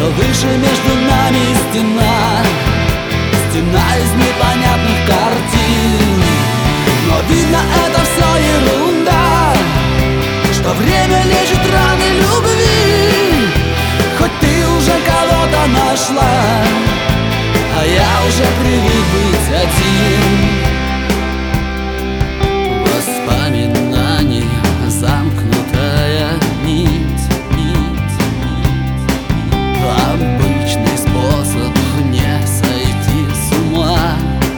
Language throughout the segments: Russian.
выше между нами стена, стена из непонятных картин. Но видно, это все ерунда, что время лечит раны любви. Хоть ты уже кого-то нашла, а я уже привык быть один. Воспоминаний замкнутая нить, обычный способ не сойти с ума,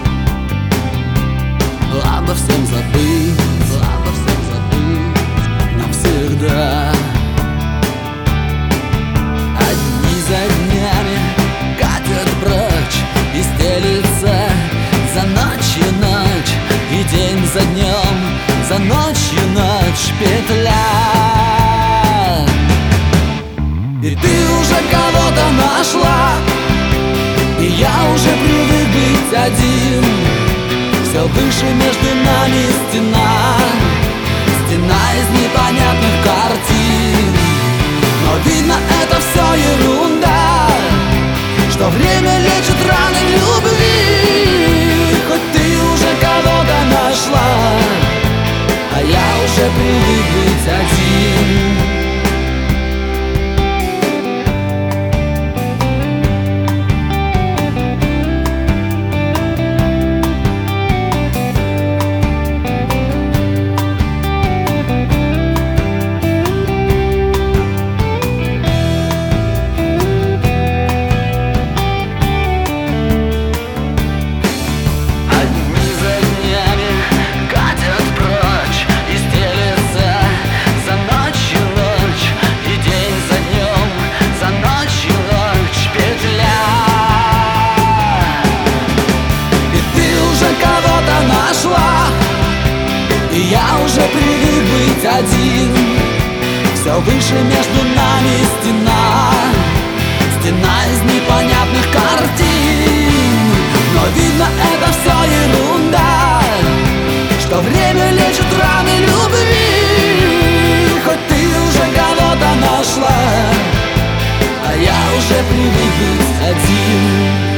обо всем забыть навсегда. Одни за днями катят прочь и стелится за ночью ночь, и день за днем, за ночью ночь петля. И ты уже кого-то нашла, и я уже привык быть один. Все выше между нами стена, стена из непонятных картин. Но видно, это все ерунда, что время лечит раны любви. Хоть ты уже кого-то нашла, а я уже привык быть один. Я уже привык быть один. Все выше между нами стена, стена из непонятных картин. Но видно, это все ерунда, что время лечит раны любви. Хоть ты уже кого-то нашла, а я уже привык быть один.